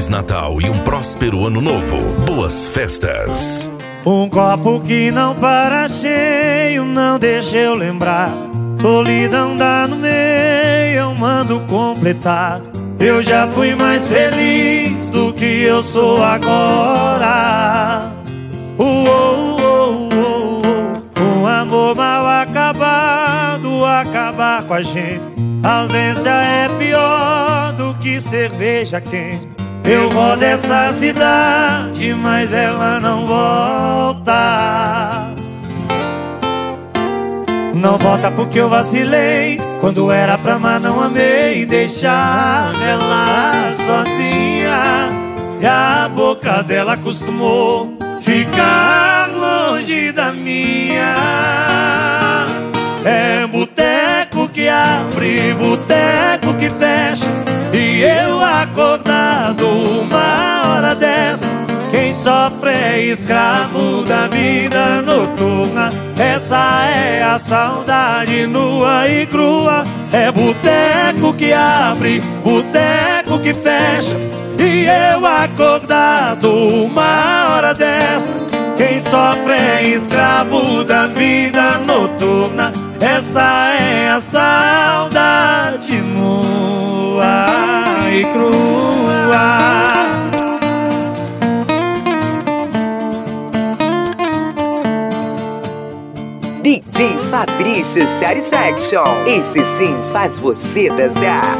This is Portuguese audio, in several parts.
Natal e um próspero Ano Novo. Boas festas. Um copo que não para cheio, não deixa eu lembrar. Solidão dá no meio, eu mando completar. Eu já fui mais feliz do que eu sou agora. Um amor mal acabado acabar com a gente. A ausência é pior do que cerveja quente. Eu rodo essa cidade, mas ela não volta. Não volta porque eu vacilei. Quando era pra amar não amei. Deixar ela sozinha, e a boca dela acostumou ficar longe da minha. É boteco que abre, boteco que fecha, e eu acordado uma hora dessa. Quem sofre é escravo da vida noturna. Essa é a saudade nua e crua. É boteco que abre, boteco que fecha, e eu acordado uma hora dessa. Quem sofre é escravo da vida noturna. Essa é a saudade nua e crua. DJ Fabrício Satisfaction. Esse sim faz você dançar.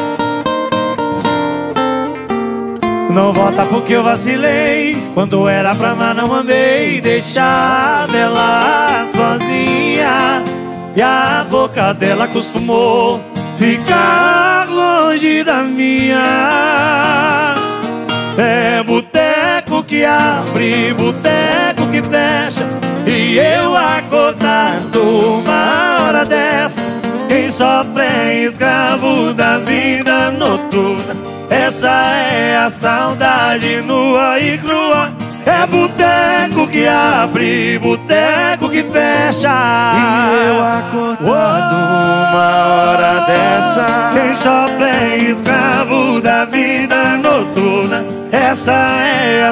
Não volta porque eu vacilei. Quando era pra amar não amei. Deixava ela sozinha, e a boca dela acostumou ficar longe da minha. É boteco que abre, boteco que fecha, e eu acordado uma hora dessa. Quem sofre é escravo da vida noturna. Essa é a saudade nua e crua. É boteco que abre, boteco que fecha, e eu acordado uma hora dessa. Quem sofre é escravo da vida noturna. Essa é a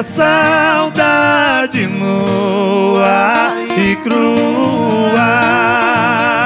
saudade nua e crua.